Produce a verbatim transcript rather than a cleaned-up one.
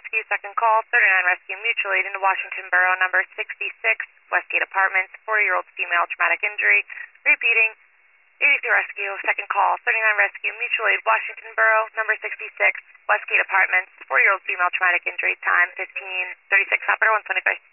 Rescue, second call, thirty-nine Rescue Mutual Aid into Washington Borough, number sixty-six, Westgate Apartments, forty-year-old female, traumatic injury. Repeating, eighty-three Rescue, second call, thirty-nine Rescue Mutual Aid, Washington Borough, number sixty-six, Westgate Apartments, forty-year-old female, traumatic injury, time fifteen thirty-six, operator one twenty-five.